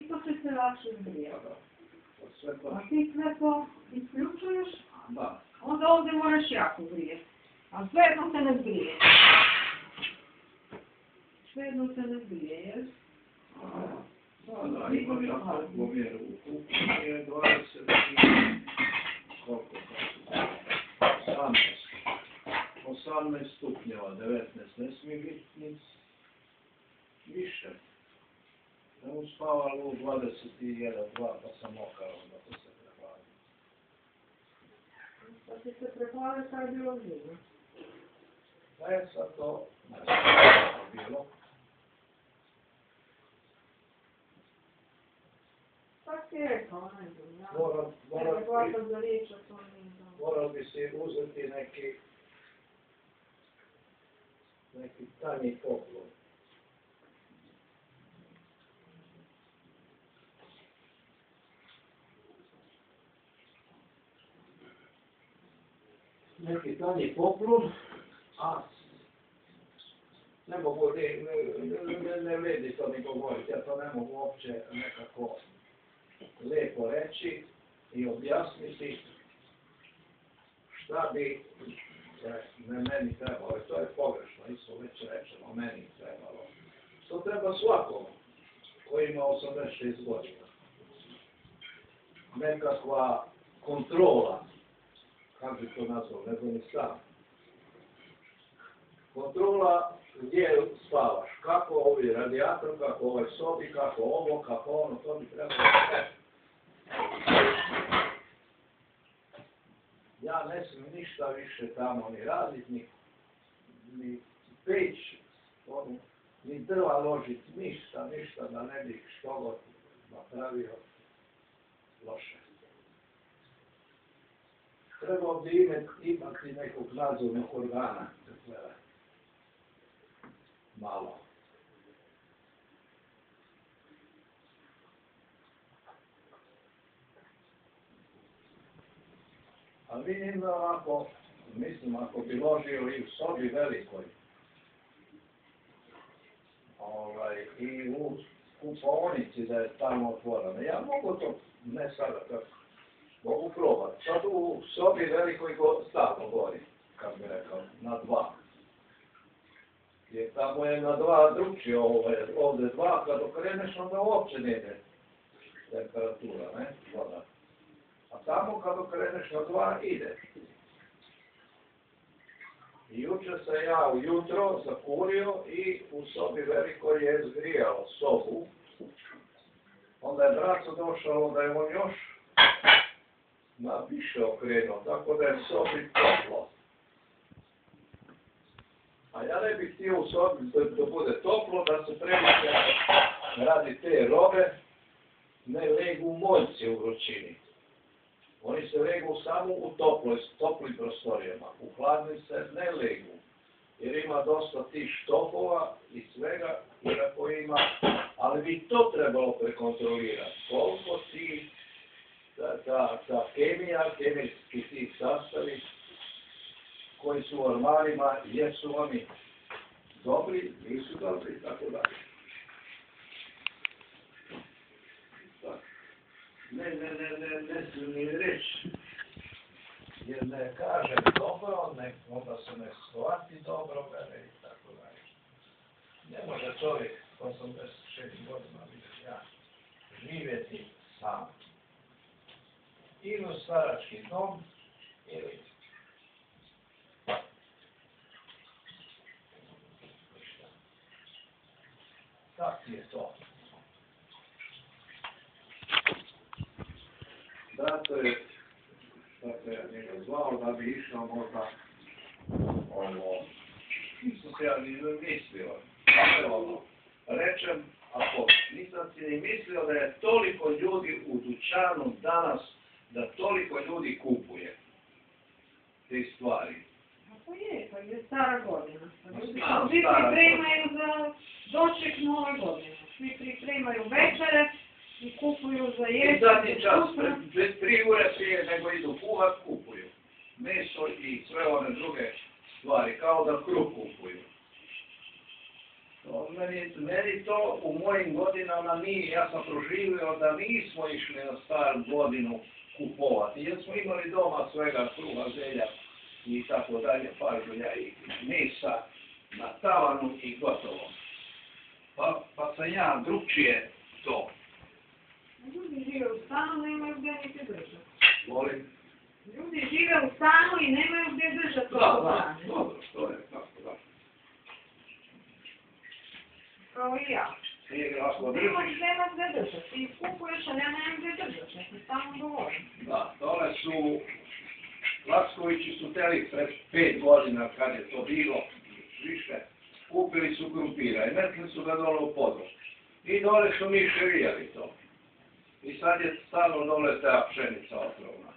isto će se lakše zgrijati. A ti sve to isključuješ, onda ovdje moraš jako grijeti. A svejedno se ne zgrije. Svejedno se ne zgrije, jer? Da, ima jako pomjeru. Ukupno je 20 koliko to? 18 stupnjeva, 19, ne smije biti nic više. Ne uspavalo u 21, 2, pa sam mokao, onda to se prepali. Pa ti se prepali kad je bilo zima. Pa je sad to, ne bilo. Tak ti je rekao, ne znam, ja. Morao bi si uzeti neki tanji poklon. Neki tanji poklon, a ne mogu, ne vredi to ni govoriti, ja to ne mogu uopće nekako lijepo reći i objasniti šta bi meni trebalo, i to je pogrešno, isto već rečeno, meni trebalo. To treba svakom koji ima 86 godina. Nekakva kontrola, kako bi to nazvao, ne znam ni sam. Kontrola gdje spavaš, kako ovi radijator, kako ovaj sobi, kako ovo, kako ono, to bi trebalo sve. Ja ne smijem ništa više tamo ni raditi, ni peć, ni drva ložiti, ništa, da ne bih što god napravio loše. Trebao bi imati nekog nadzornog organa, malo. A vidim da ovako, mislim, ako bi ložio i u sobi velikoj, i u kupaonici da je tamo otvoreno, ja mogu to, ne sada kako, mogu probati. Sad u sobi velikoj stalno gori, kako bi rekao, na 2. Jer tamo je na 2 drugčije, ovdje 2, kad okreneš onda uopće ne ide temperatura, ne, voda. A tamo kad okreneš na 2 ide. I jučer se ja ujutro zakurio i u sobi velikoj je zgrijao sobu. Onda je braco došao da je on još na više okrenuo, tako da je u sobi toplo. A ja ne bih htio u sobi da bude toplo, da se previše radi te robe, ne legu moljci u vrućini. Oni se legu samo u toplim prostorijama, u hladnim se ne legu, jer ima dosta tih štofova i svega, iako ima, ali bi to trebalo prekontrolirati. Koliko ti, ta kemija, kemijski ti sastavi, koji su u ormanima, jesu oni dobri, nisu dobri, i tako dalje. Ne smijem ni reći, jer ne kažem dobro, onda se ne shvati dobro, i tako dalje. Ne može čovjek 86 godina vidjeti ja živjeti sam. Ili u starački dom, ili tako je to. Zato je, što je njega zvao, da bi išao možda nisam se ja ni mislio, rečem, ako nisam si ni mislio da je toliko ljudi u dućanu danas, da toliko ljudi kupuje te stvari. Pa je stara godina. Svi pripremaju za doček nove godine. Svi pripremaju večere i kupuju za jesti. I zadnji čas, bez 3 ure prije nego idu kuhat, kupuju. Meso i sve one druge stvari, kao da kruh kupuju. Meni to u mojim godinama nije, ja sam proživio da nismo išli na staru godinu kupovati, jer smo imali doma svega kruha, zelja i tako dalje, pažnja i mesa na tavanu i gotovo. Pa sam ja drugčije to. Ljudi žive u stanu, nemaju gdje niti držati. Volim. Ljudi žive u stanu i nemaju gdje držati to hrane. Dobro, što je, tako da. Kao i ja. Ako Ti držiš, nema gdje držati. Ti kupuješ, a ja nemam gdje držati. Ja ti samo govorim. da, dole su, Lackovići su teli pred 5 godina, kad je to bilo, više, kupili su krumpira i metli su ga dole u podru. I dole su mi ševijali to. I sad je stalno dole ta pšenica otrovna.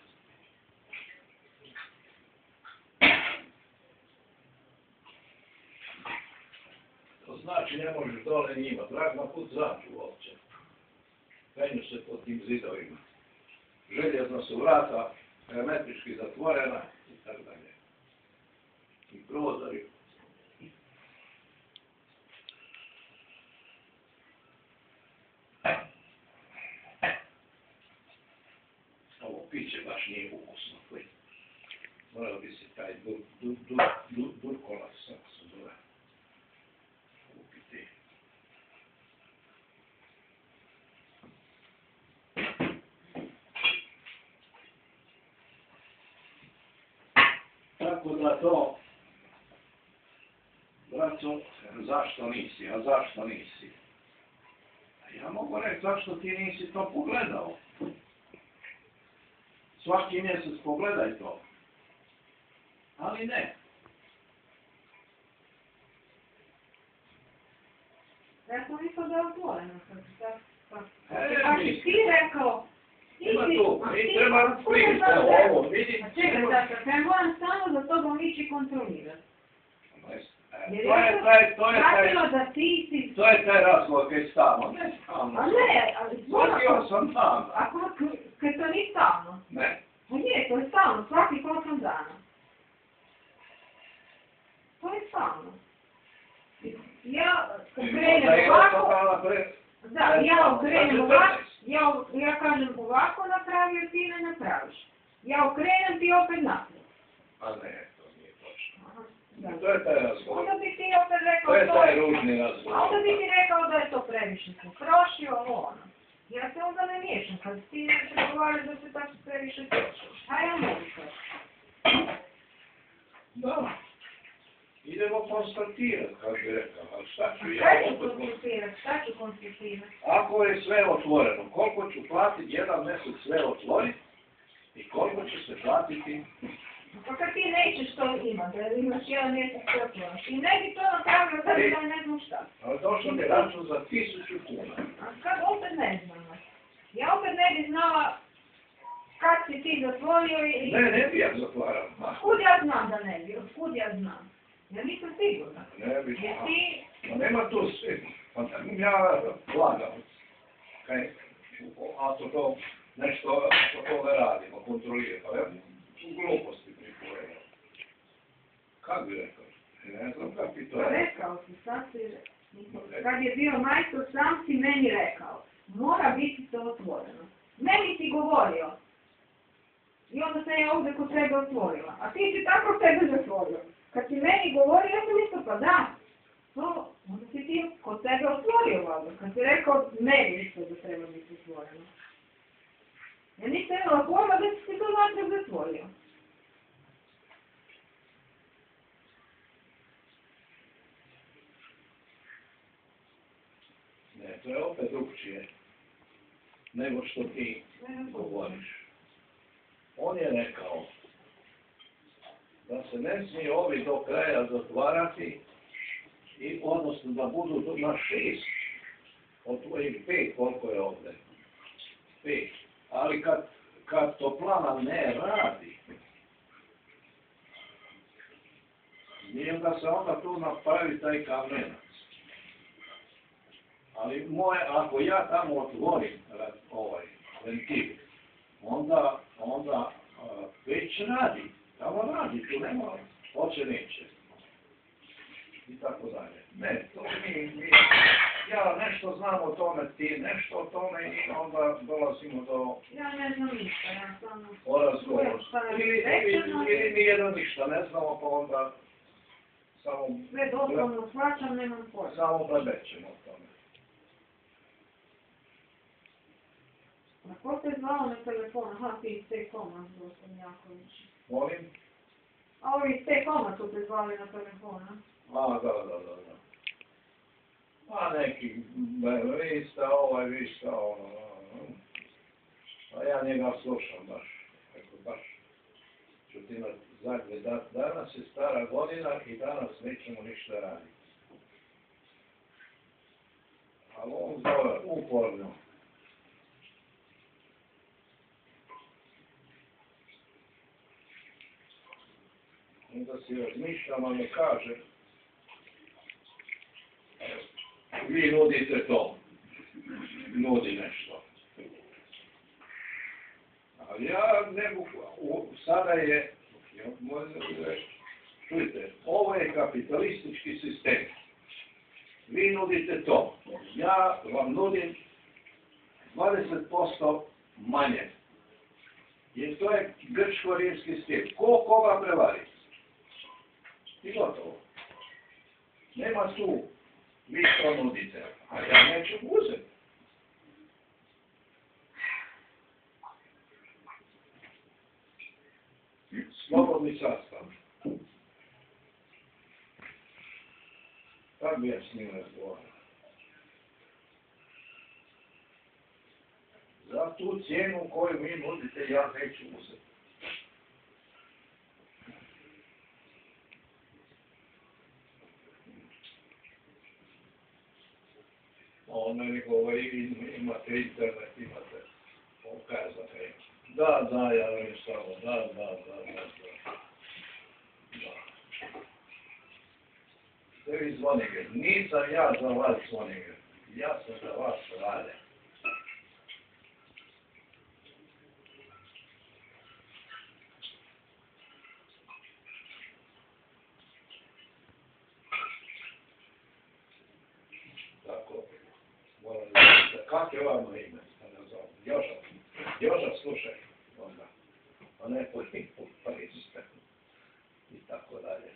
To znači ne možeš dole njima, drag na put zađu uopće. Penju se pod tim zidovima. Željezno su vrata, hermetički zatvorena i tako dalje. I prozori. Ovo piće baš nije ukusno. Morao bi se taj durkolac se zove. Upiti. Tako da to, braco, zašto nisi, a zašto nisi? Ja mogu reći zašto ti nisi to pogledao. Svaki mjesec pogledaj to. Ali ne. Ja sam mislila da je otvoreno. Kako ti rekao? Ima tu, mi treba vidjeti ovo, vidjeti. Čekaj, dakle, ja moram samo za tobom ići kontrolirati. To je taj razgovor koji je stalno. Ne stalno. A ne, ali Shvatio sam stalno. Ako kad to nije stalno? Ne. Pa nije, to je stalno, svaki 8 dana. To je stalno. Ja okrenem ovako, ja okrenem ovako, ja kažem ovako napravio, ti ne napraviš. Ja okrenem, ti opet naprijed. A ne, to nije točno. To je taj razgovor. Onda bi ti opet rekao to je taj ružni razgovor. Onda bi ti rekao da je to previše se trošio, ono. Ja se onda ne miješam, kad ti ne pregovaraš da se tako previše trošio. Šta ja mogu to? Da. Idemo konstatirati, kako bi rekao, ali šta ću ja opet... Šta ću konstatirati? Ako je sve otvoreno, koliko ću platiti jedan mjesec sve otvoriti i koliko će se platiti... Pa kad ti nećeš to imati, da imaš jedan mjesec sve otvoreno, i ne bi to napravio da bi ne znam šta. Ali došlo mi račun za 1000 kuna. A kad opet ne znam. Ja opet ne bi znala kad si ti zatvorio i... Ne bi ja zatvarao. Otkud ja znam da ne bi, otkud ja znam? Ja nisam sigurna. Ne bi. Jer ti... Pa nema tu svi. Pa ja lagam. Ako to nešto ako ne radimo, kontroliramo. Pa ja gluposti pripovedam. Kako bi rekao? Ne znam kako bi to rekao. Rekao si, sad si... Kad je bio majstor, sam si meni rekao. Mora biti to otvoreno. Meni si govorio. I onda sam ja ovdje kod sebe otvorila. A ti si tako sebe zatvorio. Kad si meni govorio, ja sam mislila, pa da. To, onda si ti kod sebe otvorio valjda. Kad si rekao, meni isto da treba biti otvoreno. Ja nisam imala pojma da si to natrag zatvorio. Ne, to je opet drugčije nego što ti govoriš. On je rekao da se ne smije ovi do kraja zatvarati i odnosno da budu na 6 od tvojih 5, koliko je ovdje. 5. Ali kad toplana ne radi, nije da se onda tu napravi taj kamenac. Ali ako ja tamo otvorim ovaj ventil, onda već radi. Tamo radi, tu nema, hoće neće. I tako dalje. Ne, to ja nešto znam o tome, ti nešto o tome i onda dolazimo do Ja ne znam ništa, ja samo... razgovora. Ili nijedan ništa ne znamo, pa onda samo... Sve doslovno shvaćam, nemam pojma. Samo blebećemo o tome. A ko te zvao na telefon? Aha, ti iz T-Koma, Gospodin Jaković. Molim? A ovi iz T-Koma su te zvali na telefon, a? Da. A neki vi ste vi ste ono. A ja njega slušam baš. Baš ću ti na zadnje. Danas je stara godina i danas nećemo ništa raditi. Ali on zove uporno. Onda si razmišljam, a ne kaže. Vi nudite to. Nudi nešto. Ali ja ne mogu, sada je, čujte, ovo je kapitalistički sistem. Vi nudite to. Ja vam nudim 20% manje. Jer to je grčko-rimski stil. Ko koga prevari? I gotovo. Nema tu. Vi to nudite, a ja neću uzeti. Slobodni sastav. Kako bi ja s njim razgovarao? Za tu cijenu koju mi nudite, ja neću uzeti. On meni govori, imate internet, imate pokazane. Da, ja velim samo, da. Ste vi Zvonimir, nisam ja za vas Zvonimir, ja sam za vas Valja. Tako, moram da kako je vam ime? Joža, slušaj, onda. A ne poliste. I tako dalje.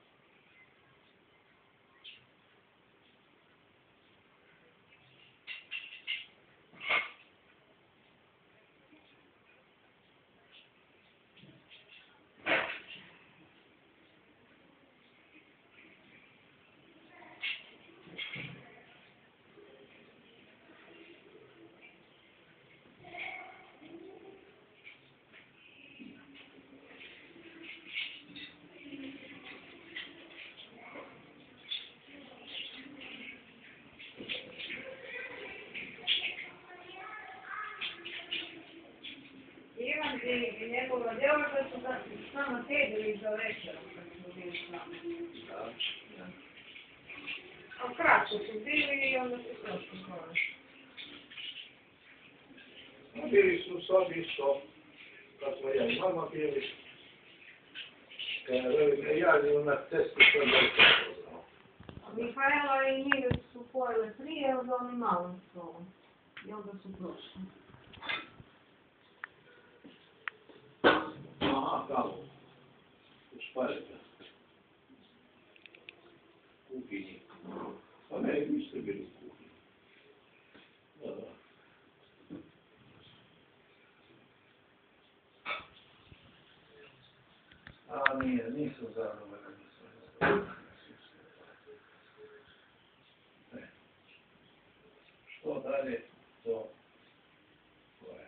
Ivan i njegova djevojka su s nama sjedili za večerom kad smo bili s nama. Da. A kratko su bili i onda su prošli konačno. Bili su sad isto, kad smo ja i mama bili. Ja na cestu što je to. A Mihaela i njih su pojele prije od onim malom stolom. I onda su prošli. Aha, tamo. U špareta. U kuhinji. Pa ne, vi ste bili u kuhinji. Da. A nije, nisam zadovoljan. Ne. Što dalje, to je.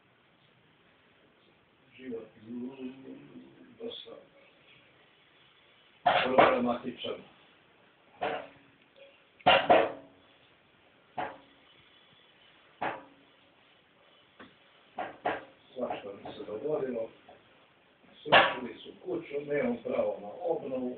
Život dosta problematičan. Svašta mi se dogodilo. Srušili su kuću, nemam pravo na obnovu.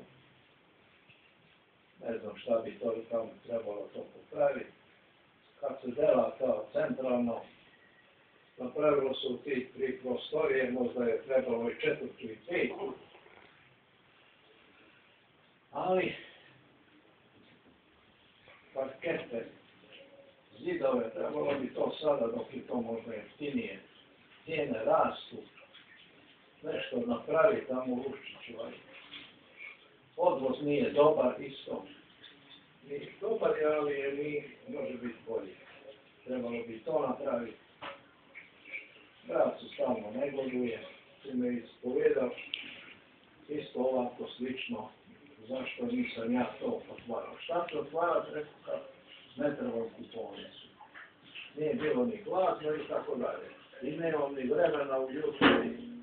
Ne znam šta bi to tamo trebalo to popraviti. Kad se dela to centralno, napravilo se u tih 3 prostorije, možda je trebalo i 4. i 5. Ali, parkete, zidove, trebalo bi to sada dok je to možda jeftinije. Cijene rastu, nešto napravi tamo u Luščiću. Odvoz nije dobar isto. Dobar je, ali može biti bolji. Trebalo bi to napraviti. Brat se stalno negoduje, ti me ispovedao, isto ovako slično, zašto nisam ja to otvarao. Šta se otvarati, rekao kad ne trebam kupovnicu. Nije bilo ni gladno i tako dalje. I nemam ni vremena ujutro